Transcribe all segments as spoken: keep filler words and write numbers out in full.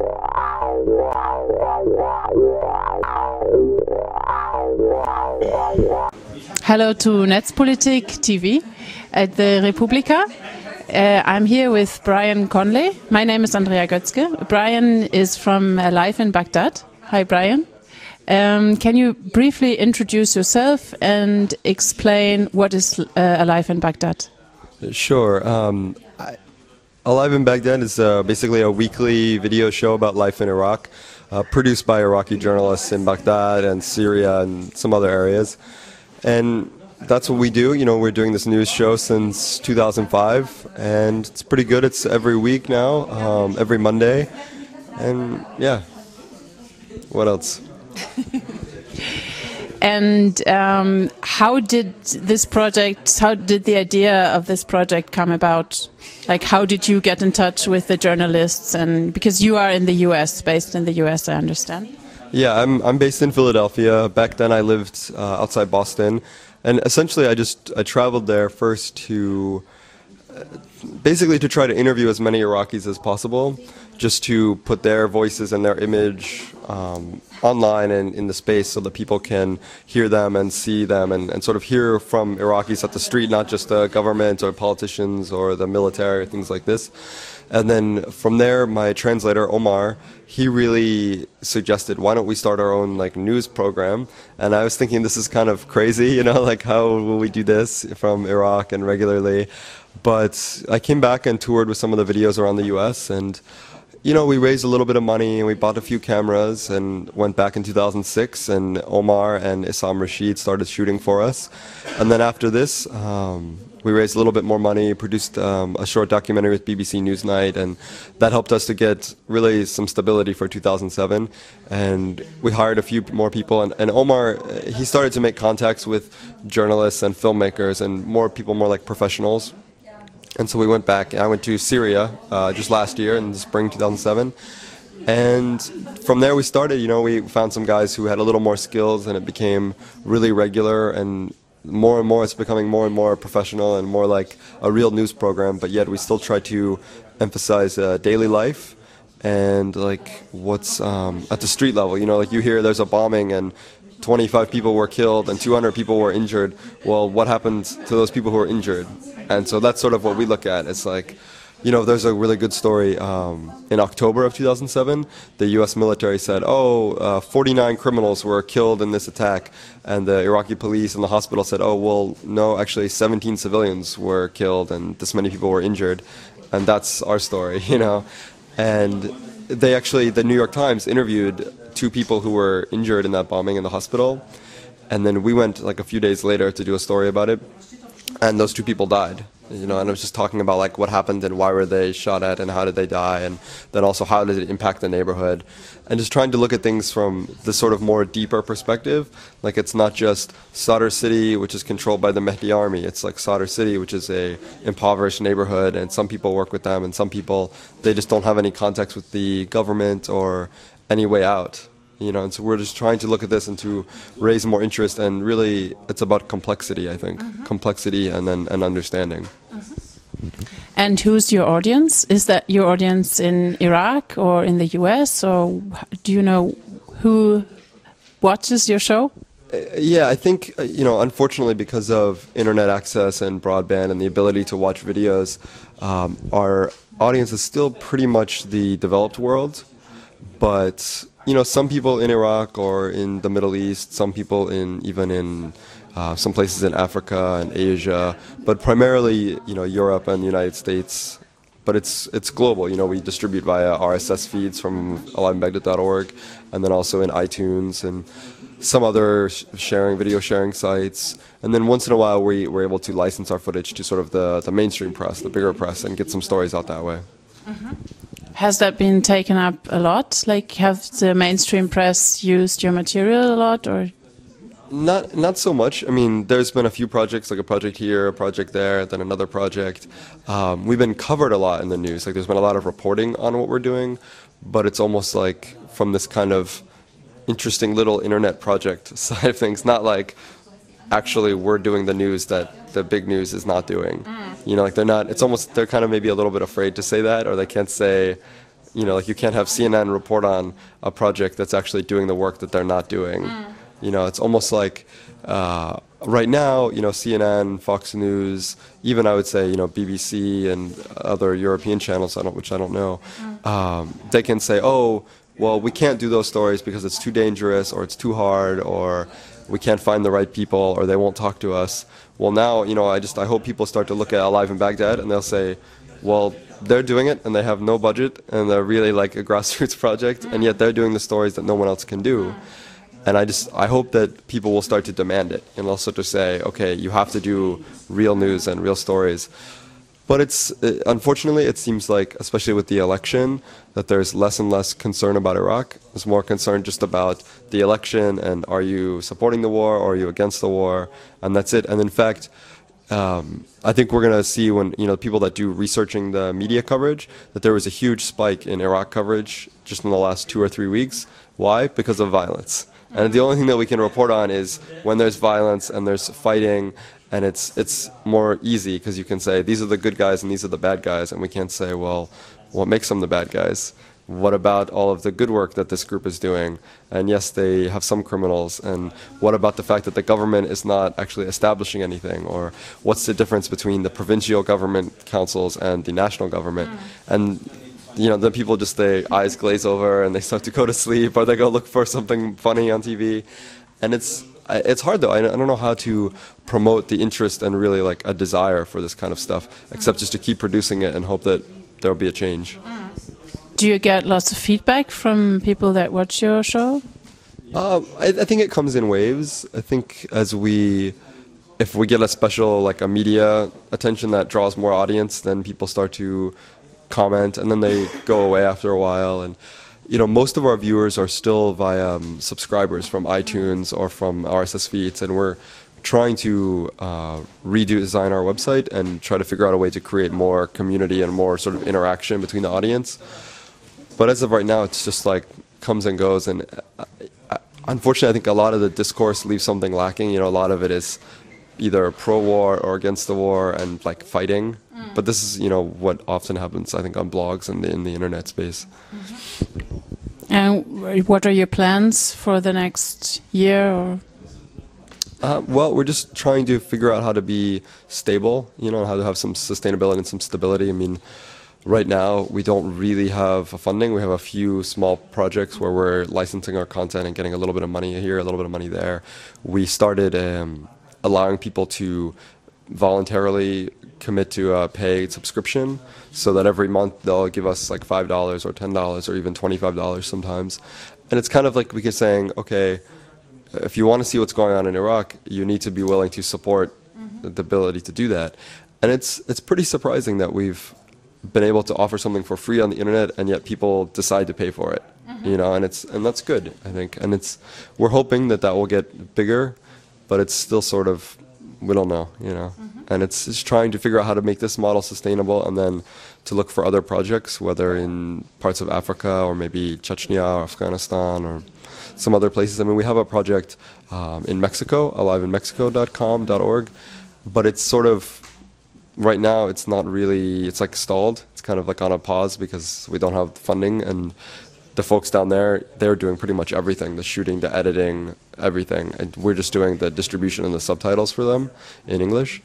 Hello to Netzpolitik T V at the Republika. Uh, I'm here with Brian Conley. My name is Andrea Götzke. Brian is from Alive in Baghdad. Hi, Brian. Um, can you briefly introduce yourself and explain what is uh, Alive in Baghdad? Sure. Um, I, Alive in Baghdad is uh, basically a weekly video show about life in Iraq, uh, produced by Iraqi journalists in Baghdad and Syria and some other areas. And that's what we do. You know, we're doing this news show since two thousand five, and it's pretty good. It's every week now, um, every Monday. And yeah, what else? And um, how did this project, how did the idea of this project come about? Like, how did you get in touch with the journalists? And because you are in the U S, based in the U S, I understand. Yeah, I'm I'm based in Philadelphia. Back then, I lived uh, outside Boston, and essentially, I just I traveled there first to uh, basically to try to interview as many Iraqis as possible, just to put their voices and their image um, online and in the space so that people can hear them and see them and, and sort of hear from Iraqis at the street, not just the government or politicians or the military or things like this. And then from there, my translator, Omar, he really suggested, why don't we start our own like news program? And I was thinking, this is kind of crazy, you know, like how will we do this from Iraq and regularly? But I came back and toured with some of the videos around the U S, and you know, we raised a little bit of money and we bought a few cameras and went back in two thousand six, and Omar and Issam Rashid started shooting for us. And then after this, um, we raised a little bit more money, produced um, a short documentary with B B C Newsnight, and that helped us to get really some stability for two thousand seven. And we hired a few more people, and, and Omar, he started to make contacts with journalists and filmmakers and more people, more like professionals. And so we went back. I went to Syria uh, just last year in the spring two thousand seven. And from there we started, you know, we found some guys who had a little more skills, and it became really regular, and more and more it's becoming more and more professional and more like a real news program, but yet we still try to emphasize uh, daily life and like what's um, at the street level. You know, like you hear there's a bombing and twenty-five people were killed and two hundred people were injured. Well, what happened to those people who were injured? And so that's sort of what we look at. It's like, you know, there's a really good story. Um, in October of two thousand seven, the U S military said, oh, uh, forty-nine criminals were killed in this attack. And the Iraqi police and the hospital said, oh, well, no, actually seventeen civilians were killed and this many people were injured. And that's our story, you know. And they actually, the New York Times interviewed two people who were injured in that bombing in the hospital. And then we went like a few days later to do a story about it. And those two people died, you know, and I was just talking about like what happened and why were they shot at and how did they die, and then also how did it impact the neighborhood, and just trying to look at things from the sort of more deeper perspective. Like it's not just Sadr City, which is controlled by the Mehdi army. It's like Sadr City, which is a impoverished neighborhood, and some people work with them, and some people, they just don't have any contacts with the government or any way out. You know, and so we're just trying to look at this and to raise more interest, and really it's about complexity, I think. Mm-hmm. Complexity and then and understanding. Mm-hmm. And who's your audience? Is that your audience in Iraq or in the U S, or do you know who watches your show? Uh, yeah, I think, uh, you know, unfortunately because of internet access and broadband and the ability to watch videos, um, our audience is still pretty much the developed world, but you know, some people in Iraq or in the Middle East, some people in even in uh, some places in Africa and Asia, but primarily, you know, Europe and the United States. But it's it's global. You know, we distribute via R S S feeds from alive in baghdad dot org, and then also in iTunes and some other sharing video sharing sites. And then once in a while, we we're able to license our footage to sort of the the mainstream press, the bigger press, and get some stories out that way. Mm-hmm. Has that been taken up a lot? Like, have the mainstream press used your material a lot, or? Not not so much. I mean, there's been a few projects, like a project here, a project there, then another project. Um, we've been covered a lot in the news. Like, there's been a lot of reporting on what we're doing, but it's almost like from this kind of interesting little internet project side of things, not like actually we're doing the news that the big news is not doing. Mm. You know, like they're not, it's almost, they're kind of maybe a little bit afraid to say that, or they can't say You know, like you can't have C N N report on a project that's actually doing the work that they're not doing. Mm. You know, it's almost like uh, right now, you know, C N N, Fox News, even I would say, you know, B B C and other European channels, I don't, which I don't know, mm. um, they can say, oh, well, we can't do those stories because it's too dangerous or it's too hard or we can't find the right people or they won't talk to us. Well, now, you know, I just I hope people start to look at Alive in Baghdad and they'll say, well, they're doing it and they have no budget and they're really like a grassroots project and yet they're doing the stories that no one else can do. And I just I hope that people will start to demand it and they'll start to say, okay, you have to do real news and real stories. But it's uh, unfortunately, it seems like, especially with the election, that there's less and less concern about Iraq. There's more concern just about the election and are you supporting the war or are you against the war, and that's it. And in fact, um, I think we're going to see when you know people that do researching the media coverage that there was a huge spike in Iraq coverage just in the last two or three weeks. Why? Because of violence. And the only thing that we can report on is when there's violence and there's fighting. And it's it's more easy because you can say these are the good guys and these are the bad guys, and we can't say, well, what makes them the bad guys? What about all of the good work that this group is doing? And yes, they have some criminals. And what about the fact that the government is not actually establishing anything? Or what's the difference between the provincial government councils and the national government? Mm. And you know, then people just their eyes glaze over and they start to go to sleep, or they go look for something funny on T V, and it's. It's hard though. I don't know how to promote the interest and really like a desire for this kind of stuff, except just to keep producing it and hope that there'll be a change. Do you get lots of feedback from people that watch your show? Uh, I, I think it comes in waves. I think as we, if we get a special like a media attention that draws more audience, then people start to comment, and then they go away after a while. And you know, most of our viewers are still via um, subscribers from iTunes or from R S S feeds, and we're trying to uh, redesign our website and try to figure out a way to create more community and more sort of interaction between the audience. But as of right now, it's just like comes and goes, and uh, uh, unfortunately, I think a lot of the discourse leaves something lacking. You know, a lot of it is either pro-war or against the war and like fighting. Mm. But this is, you know, what often happens, I think, on blogs and in, in the internet space. Mm-hmm. And what are your plans for the next year? Or? Uh, well, we're just trying to figure out how to be stable, you know, how to have some sustainability and some stability. I mean, right now, we don't really have funding. We have a few small projects where we're licensing our content and getting a little bit of money here, a little bit of money there. We started um, allowing people to voluntarily commit to a paid subscription so that every month they'll give us like five dollars or ten dollars or even twenty-five dollars sometimes. And it's kind of like we keep saying, okay, if you want to see what's going on in Iraq, you need to be willing to support mm-hmm. the ability to do that. And it's it's pretty surprising that we've been able to offer something for free on the internet, and yet people decide to pay for it. Mm-hmm. You know, and it's and that's good, I think. And it's we're hoping that that will get bigger, but it's still sort of we don't know, you know. Mm-hmm. And it's just trying to figure out how to make this model sustainable, and then to look for other projects, whether in parts of Africa or maybe Chechnya or Afghanistan or some other places. I mean, we have a project um, in Mexico, alive in mexico dot com dot org, but it's sort of, right now, it's not really, it's like stalled. It's kind of like on a pause because we don't have funding, and the folks down there, they're doing pretty much everything, the shooting, the editing, everything. And we're just doing the distribution and the subtitles for them in English.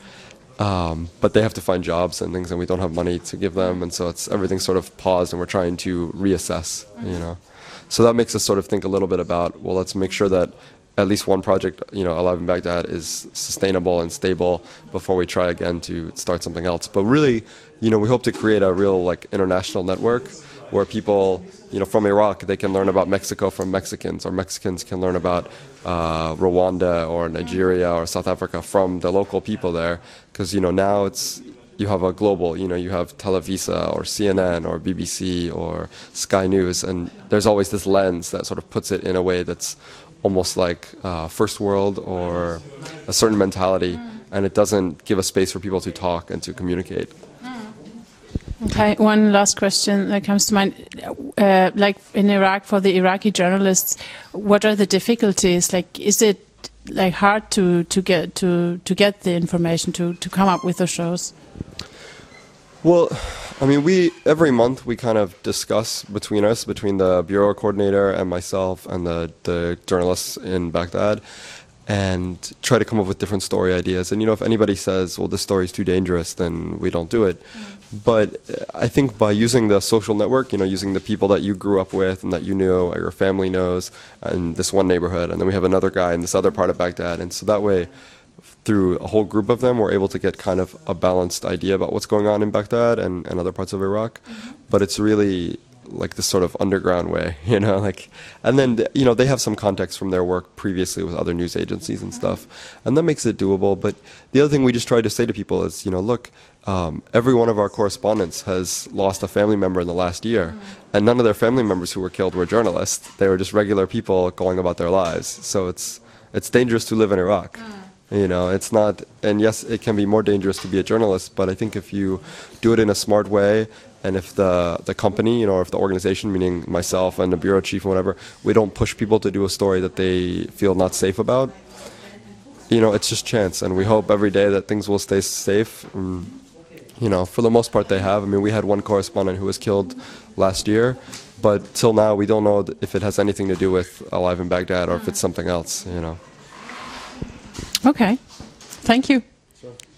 Um, but they have to find jobs and things, and we don't have money to give them, and so it's everything's sort of paused, and we're trying to reassess, you know. So that makes us sort of think a little bit about, well, let's make sure that at least one project, you know, Alive in Baghdad, is sustainable and stable before we try again to start something else. But really, you know, we hope to create a real like international network where people, you know, from Iraq, they can learn about Mexico from Mexicans, or Mexicans can learn about uh, Rwanda or Nigeria or South Africa from the local people there. Because, you know, now it's, you have a global, you know, you have Televisa or C N N or B B C or Sky News, and there's always this lens that sort of puts it in a way that's almost like uh, first world or a certain mentality, and it doesn't give a space for people to talk and to communicate. Okay, one last question that comes to mind. Uh, like in Iraq, for the Iraqi journalists, what are the difficulties? Like, is it like hard to, to get to to get the information to to come up with the shows? Well, I mean, we every month we kind of discuss between us, between the bureau coordinator and myself and the, the journalists in Baghdad, and try to come up with different story ideas. And, you know, if anybody says, well, this story is too dangerous, then we don't do it. Mm. But I think by using the social network, you know, using the people that you grew up with and that you knew or your family knows in this one neighborhood, and then we have another guy in this other part of Baghdad. And so that way, through a whole group of them, we're able to get kind of a balanced idea about what's going on in Baghdad and, and other parts of Iraq. Mm-hmm. But it's really like this sort of underground way, you know, like, and then, you know, they have some context from their work previously with other news agencies and stuff, and that makes it doable. But the other thing we just try to say to people is, you know, look, um, every one of our correspondents has lost a family member in the last year, mm-hmm. and none of their family members who were killed were journalists. They were just regular people going about their lives. So it's, it's dangerous to live in Iraq. Mm. You know, it's not, and yes, it can be more dangerous to be a journalist, but I think if you do it in a smart way, and if the, the company, you know, or if the organization, meaning myself and the bureau chief and whatever, we don't push people to do a story that they feel not safe about, you know, it's just chance. And we hope every day that things will stay safe. And, you know, for the most part they have. I mean, we had one correspondent who was killed last year, but till now we don't know if it has anything to do with Alive in Baghdad or if it's something else, you know. Okay. Thank you. Sure.